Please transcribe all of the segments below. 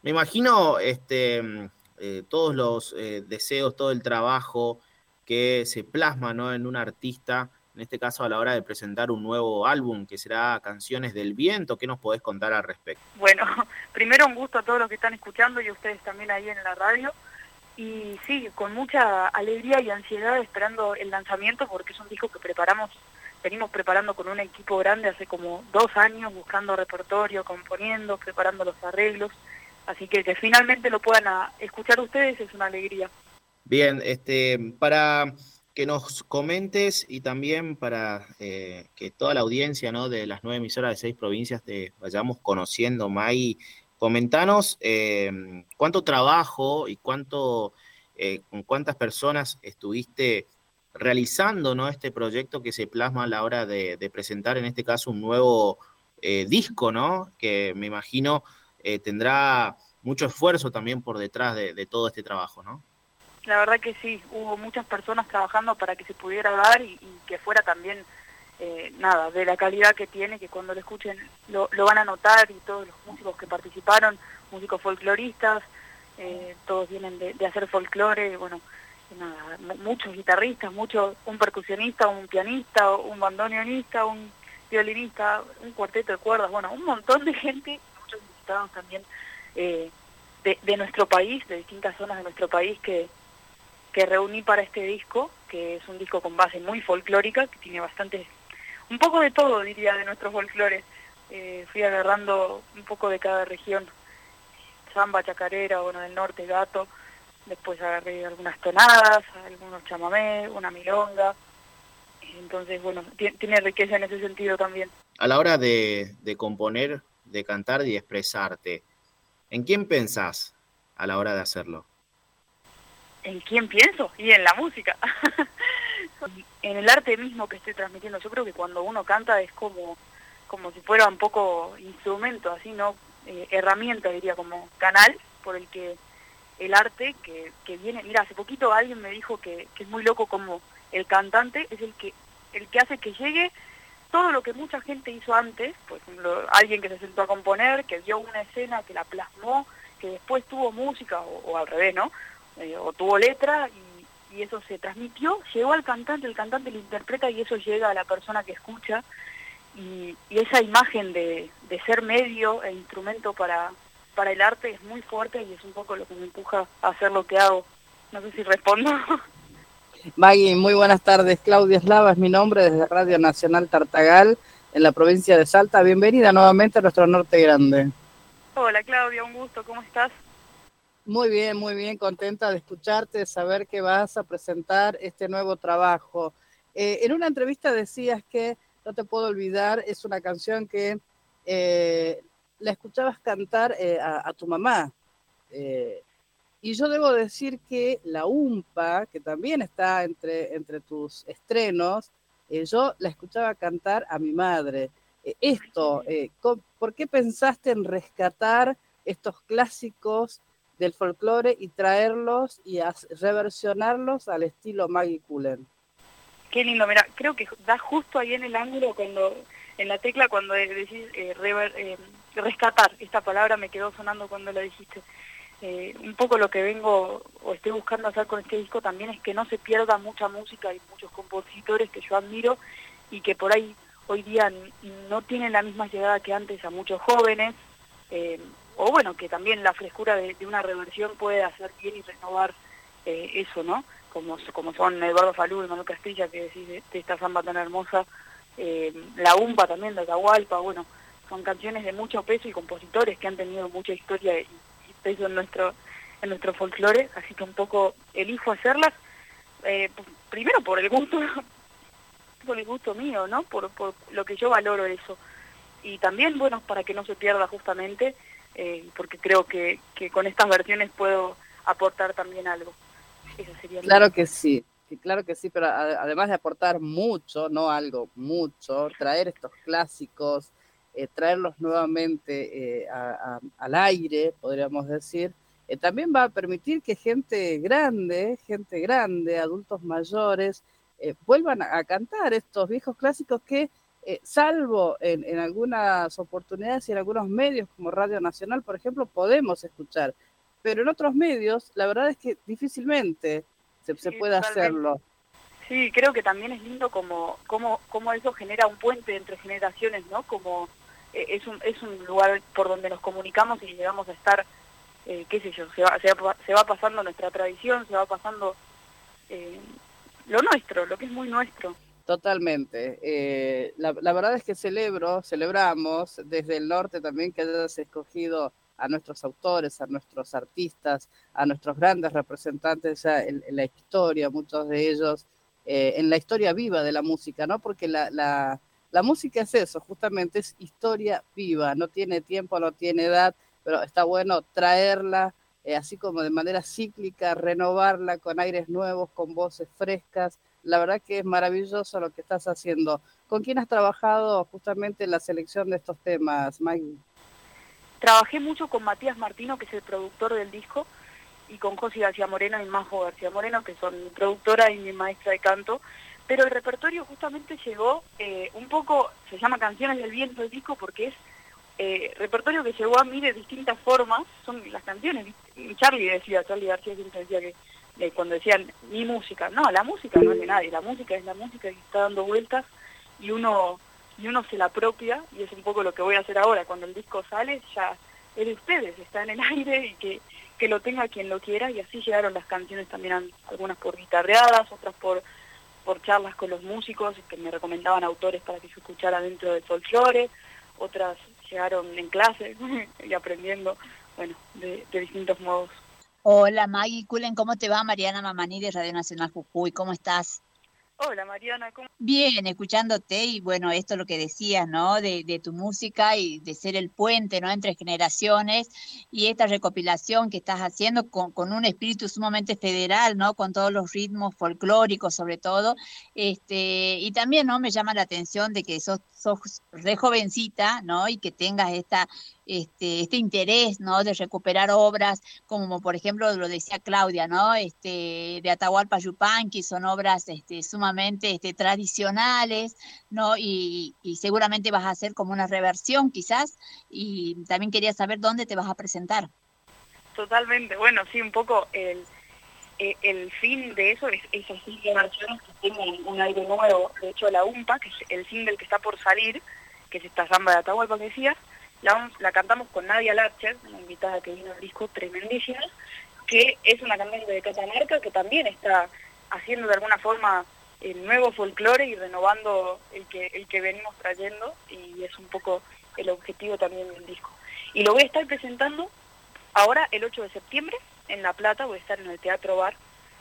Me imagino todos los deseos, todo el trabajo que se plasma, ¿no?, en un artista, en este caso a la hora de presentar un nuevo álbum que será Canciones del Viento. ¿Qué nos podés contar al respecto? Bueno, primero un gusto a todos los que están escuchando y a ustedes también ahí en la radio. Y sí, con mucha alegría y ansiedad esperando el lanzamiento, porque es un disco que venimos preparando con un equipo grande hace como 2 años, buscando repertorio, componiendo, preparando los arreglos. Así que finalmente lo puedan escuchar ustedes es una alegría. Bien, para que nos comentes y también para que toda la audiencia, ¿no?, de las 9 emisoras de 6 provincias te vayamos conociendo, May, comentanos cuánto trabajo y con cuántas personas estuviste realizando, ¿no?, este proyecto que se plasma a la hora de presentar, en este caso, un nuevo disco, ¿no?, que me imagino tendrá mucho esfuerzo también por detrás de todo este trabajo, ¿no? La verdad que sí, hubo muchas personas trabajando para que se pudiera dar y que fuera también, de la calidad que tiene, que cuando lo escuchen lo van a notar, y todos los músicos que participaron, músicos folcloristas, todos vienen de hacer folclore, bueno, muchos guitarristas, un percusionista, un pianista, un bandoneonista, un violinista, un cuarteto de cuerdas, bueno, un montón de gente, muchos invitados también de nuestro país, de distintas zonas de nuestro país que reuní para este disco, que es un disco con base muy folclórica, que tiene un poco de todo, diría, de nuestros folclores. Fui agarrando un poco de cada región, samba, chacarera, bueno, del norte, gato, después agarré algunas tonadas, algunos chamamé, una milonga, entonces, bueno, tiene riqueza en ese sentido también. A la hora de componer, de cantar y expresarte, ¿en quién pensás a la hora de hacerlo? ¿En quién pienso? Y en la música. En el arte mismo que estoy transmitiendo. Yo creo que cuando uno canta es como si fuera un poco instrumento, así, ¿no? Herramienta, diría, como canal por el que el arte que viene. Mira, hace poquito alguien me dijo que es muy loco como el cantante es el que hace que llegue todo lo que mucha gente hizo antes, por ejemplo, alguien que se sentó a componer, que vio una escena, que la plasmó, que después tuvo música, o al revés, ¿no? O tuvo letra, y eso se transmitió, llegó al cantante, el cantante lo interpreta y eso llega a la persona que escucha, y esa imagen de ser medio e instrumento para el arte es muy fuerte y es un poco lo que me empuja a hacer lo que hago. No sé si respondo. Maggie, muy buenas tardes. Claudia Eslava es mi nombre, desde Radio Nacional Tartagal, en la provincia de Salta. Bienvenida nuevamente a nuestro Norte Grande. Hola Claudia, un gusto, ¿cómo estás? Muy bien, contenta de escucharte, de saber que vas a presentar este nuevo trabajo. En una entrevista decías que No te puedo olvidar, es una canción que la escuchabas cantar a tu mamá. Y yo debo decir que La Humpa, que también está entre tus estrenos, yo la escuchaba cantar a mi madre. ¿Por qué pensaste en rescatar estos clásicos del folclore y traerlos y reversionarlos al estilo Maggie Cullen? Qué lindo, mira, creo que da justo ahí en el ángulo, en la tecla, cuando decís rescatar. Esta palabra me quedó sonando cuando la dijiste. Un poco lo que vengo o estoy buscando hacer con este disco también es que no se pierda mucha música y muchos compositores que yo admiro y que por ahí hoy día no tienen la misma llegada que antes a muchos jóvenes, o bueno, que también la frescura de una reversión puede hacer bien y renovar eso, ¿no? Como son Eduardo Falú y Manuel Castilla, que decís de esta samba tan hermosa, La Humpa también de Atahualpa, bueno, son canciones de mucho peso y compositores que han tenido mucha historia y peso en nuestro folclore, así que un poco elijo hacerlas, primero por el gusto mío, ¿no? Por lo que yo valoro eso, y también, bueno, para que no se pierda justamente, porque creo que con estas versiones puedo aportar también algo. Eso sería claro que sí, pero además de aportar mucho, no algo, mucho, traer estos clásicos, traerlos nuevamente al aire, podríamos decir, también va a permitir que gente grande, adultos mayores, vuelvan a cantar estos viejos clásicos que salvo en algunas oportunidades y en algunos medios como Radio Nacional, por ejemplo, podemos escuchar, pero en otros medios la verdad es que difícilmente se puede hacerlo. Sí, creo que también es lindo como eso genera un puente entre generaciones, ¿no? Como es un lugar por donde nos comunicamos y llegamos a estar, qué sé yo, se va pasando nuestra tradición, se va pasando lo nuestro, lo que es muy nuestro. Totalmente. La verdad es que celebramos desde el norte también que hayas escogido a nuestros autores, a nuestros artistas, a nuestros grandes representantes ya en la historia, muchos de ellos en la historia viva de la música, ¿no? Porque la música es eso, justamente es historia viva, no tiene tiempo, no tiene edad, pero está bueno traerla, así como de manera cíclica, renovarla con aires nuevos, con voces frescas. La verdad que es maravilloso lo que estás haciendo. ¿Con quién has trabajado justamente en la selección de estos temas, Maggie? Trabajé mucho con Matías Martino, que es el productor del disco, y con José García Moreno y Majo García Moreno, que son mi productora y mi maestra de canto, pero el repertorio justamente llegó un poco, se llama Canciones del Viento el disco, porque es repertorio que llegó a mí de distintas formas, son las canciones. Charlie García siempre decía que cuando decían mi música, no, la música no es de nadie, la música es la música que está dando vueltas y uno se la apropia, y es un poco lo que voy a hacer ahora. Cuando el disco sale ya es de ustedes, está en el aire, y que lo tenga quien lo quiera, y así llegaron las canciones también, algunas por guitarreadas, otras por charlas con los músicos que me recomendaban autores para que yo escuchara dentro del folclore, otras llegaron en clase y aprendiendo, bueno, de distintos modos. Hola Maggie Cullen, ¿cómo te va? Mariana Mamani de Radio Nacional Jujuy, ¿cómo estás? Hola Mariana, ¿cómo? Bien, escuchándote, y bueno, esto es lo que decías, ¿no? De tu música y de ser el puente, ¿no? Entre generaciones, y esta recopilación que estás haciendo con un espíritu sumamente federal, ¿no? Con todos los ritmos folclóricos sobre todo, y también, ¿no? Me llama la atención de que sos re jovencita, ¿no? Y que tengas este interés, ¿no? De recuperar obras, como por ejemplo lo decía Claudia, ¿no? De Atahualpa Yupanqui, son obras sumamente tradicionales, ¿no? Y seguramente vas a hacer como una reversión quizás, y también quería saber dónde te vas a presentar. Totalmente, bueno, sí, un poco el fin de eso es así, versiones que tengan un aire nuevo. De hecho, la UMPA, que es el single que está por salir, que es esta samba de Atahualpa que decías, la cantamos con Nadia Larcher, una invitada que vino al disco tremendísima, que es una cantante de Catamarca que también está haciendo de alguna forma el nuevo folclore y renovando el que venimos trayendo, y es un poco el objetivo también del disco. Y lo voy a estar presentando ahora el 8 de septiembre en La Plata, voy a estar en el Teatro Bar,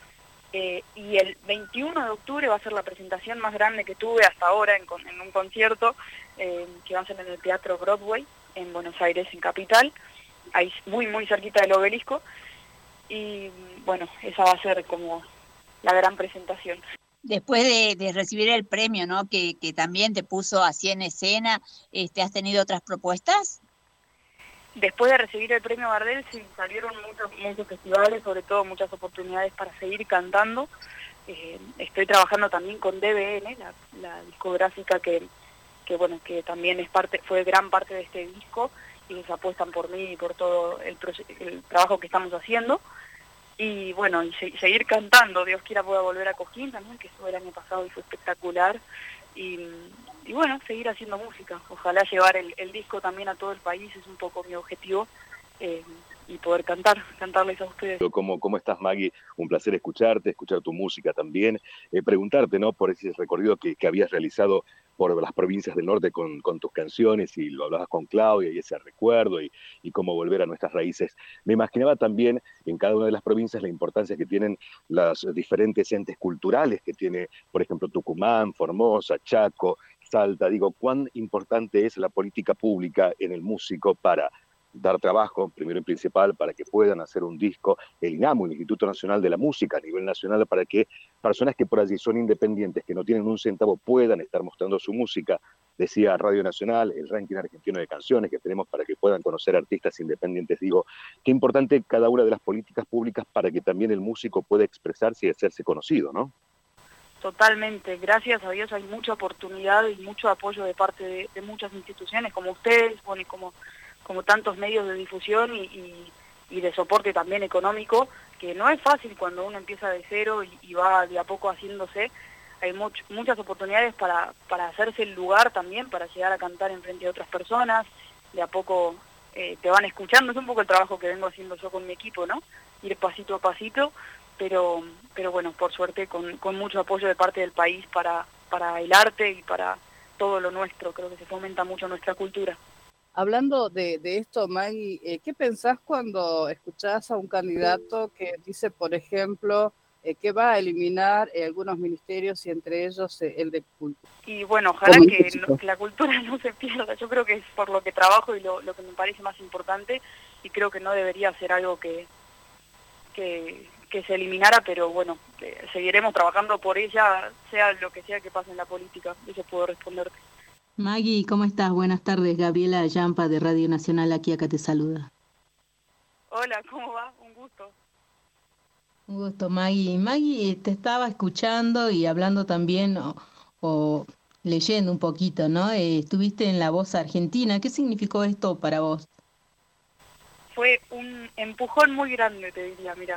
y el 21 de octubre va a ser la presentación más grande que tuve hasta ahora en un concierto, que va a ser en el Teatro Broadway, en Buenos Aires, en Capital, ahí muy muy cerquita del Obelisco, y bueno, esa va a ser como la gran presentación. Después de recibir el premio, ¿no? Que también te puso así en escena, ¿has tenido otras propuestas? Después de recibir el premio Gardel, sí, salieron muchos festivales, sobre todo muchas oportunidades para seguir cantando. Estoy trabajando también con DBN, la discográfica que también fue gran parte de este disco, y ellos apuestan por mí y por todo el trabajo que estamos haciendo. Y bueno, y seguir cantando. Dios quiera pueda volver a Cosquín también, que estuvo el año pasado y fue espectacular. Y bueno, seguir haciendo música. Ojalá llevar el disco también a todo el país, es un poco mi objetivo, y poder cantarles a ustedes. ¿Cómo estás, Maggie? Un placer escucharte, escuchar tu música también. Preguntarte, ¿no? Por ese recorrido que habías realizado por las provincias del norte con tus canciones, y lo hablabas con Claudia, y ese recuerdo, y cómo volver a nuestras raíces. Me imaginaba también en cada una de las provincias la importancia que tienen los diferentes entes culturales que tiene, por ejemplo, Tucumán, Formosa, Chaco, Salta. Digo, cuán importante es la política pública en el músico para dar trabajo, primero y principal, para que puedan hacer un disco, el INAMU, el Instituto Nacional de la Música, a nivel nacional, para que personas que por allí son independientes, que no tienen un centavo, puedan estar mostrando su música. Decía Radio Nacional, el ranking argentino de canciones que tenemos para que puedan conocer artistas independientes. Digo, qué importante cada una de las políticas públicas para que también el músico pueda expresarse y hacerse conocido, ¿no? Totalmente, gracias a Dios hay mucha oportunidad y mucho apoyo de parte de muchas instituciones como ustedes, bueno, y como tantos medios de difusión y de soporte también económico, que no es fácil cuando uno empieza de cero y va de a poco haciéndose. Hay muchas oportunidades para hacerse el lugar también, para llegar a cantar en frente de otras personas, de a poco te van escuchando, es un poco el trabajo que vengo haciendo yo con mi equipo, ¿no? Ir pasito a pasito, pero bueno, por suerte con mucho apoyo de parte del país para el arte y para todo lo nuestro, creo que se fomenta mucho nuestra cultura. Hablando de esto, Maggie, ¿qué pensás cuando escuchás a un candidato que dice, por ejemplo, que va a eliminar algunos ministerios y entre ellos el de cultura? Y bueno, ojalá que la cultura no se pierda, yo creo que es por lo que trabajo y lo que me parece más importante, y creo que no debería ser algo que se eliminara, pero bueno, seguiremos trabajando por ella, sea lo que sea que pase en la política, eso puedo responderte. Maggie, ¿cómo estás? Buenas tardes, Gabriela Yampa de Radio Nacional, aquí acá te saluda. Hola, ¿cómo va? Un gusto. Un gusto, Maggie. Maggie, te estaba escuchando y hablando también o leyendo un poquito, ¿no? Estuviste en La Voz Argentina, ¿qué significó esto para vos? Fue un empujón muy grande, te diría, mira,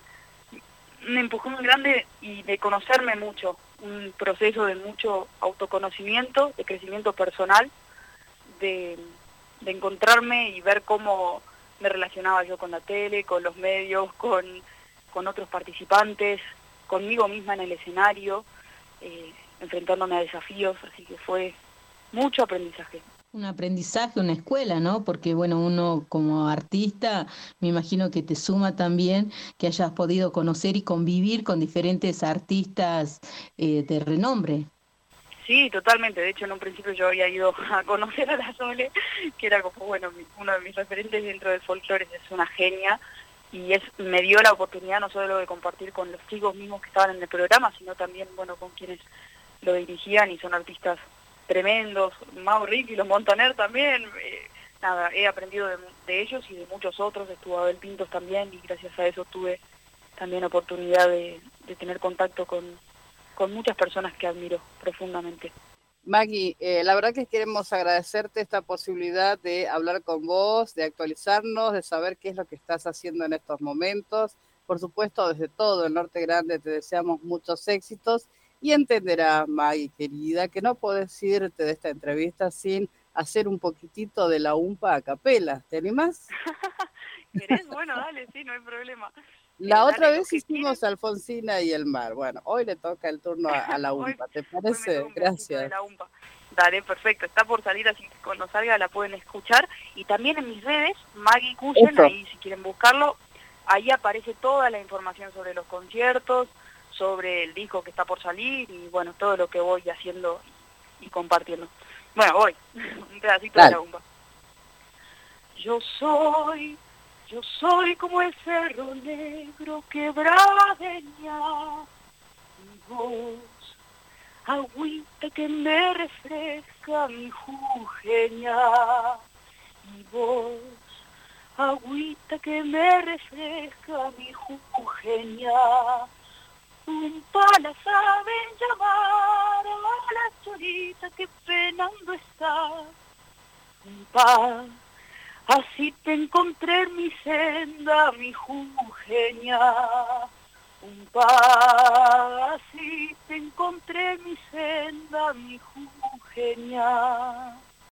un empujón muy grande y de conocerme mucho, un proceso de mucho autoconocimiento, de crecimiento personal, de encontrarme y ver cómo me relacionaba yo con la tele, con los medios, con otros participantes, conmigo misma en el escenario, enfrentándome a desafíos, así que fue mucho aprendizaje. Un aprendizaje, una escuela, ¿no? Porque, bueno, uno como artista, me imagino que te suma también que hayas podido conocer y convivir con diferentes artistas de renombre. Sí, totalmente. De hecho, en un principio yo había ido a conocer a la Sole, que era como, bueno, uno de mis referentes dentro del folclore, es una genia, y me dio la oportunidad no solo de compartir con los chicos mismos que estaban en el programa, sino también, bueno, con quienes lo dirigían y son artistas tremendos, Mau Ricky y los Montaner también. Nada, he aprendido de ellos y de muchos otros, estuvo Abel Pintos también, y gracias a eso tuve también oportunidad de tener contacto con muchas personas que admiro profundamente. Maggie, la verdad que queremos agradecerte esta posibilidad de hablar con vos, de actualizarnos, de saber qué es lo que estás haciendo en estos momentos. Por supuesto, desde todo el Norte Grande te deseamos muchos éxitos y entenderás, Maggie, querida, que no podés irte de esta entrevista sin hacer un poquitito de la umpa a capela. ¿Te animás? ¿Querés? Bueno, dale, sí, no hay problema. La otra vez hicimos Alfonsina y el mar. Bueno, hoy le toca el turno a la UMPA, ¿te parece? Gracias. De la UMPA. Dale, perfecto. Está por salir, así que cuando salga la pueden escuchar. Y también en mis redes, Maggie Kuchen, ahí si quieren buscarlo, ahí aparece toda la información sobre los conciertos, sobre el disco que está por salir y bueno, todo lo que voy haciendo y compartiendo. Bueno, voy. Un pedacito de la UMPA. Yo soy como el cerro negro que bradeña, mi voz, agüita que me refresca mi jujeña, mi voz, agüita que me refresca mi jujeña. Un la saben llamar a la cholita que penando está, un así te encontré en mi senda, mi jujeña, así te encontré en mi senda, mi jujeña.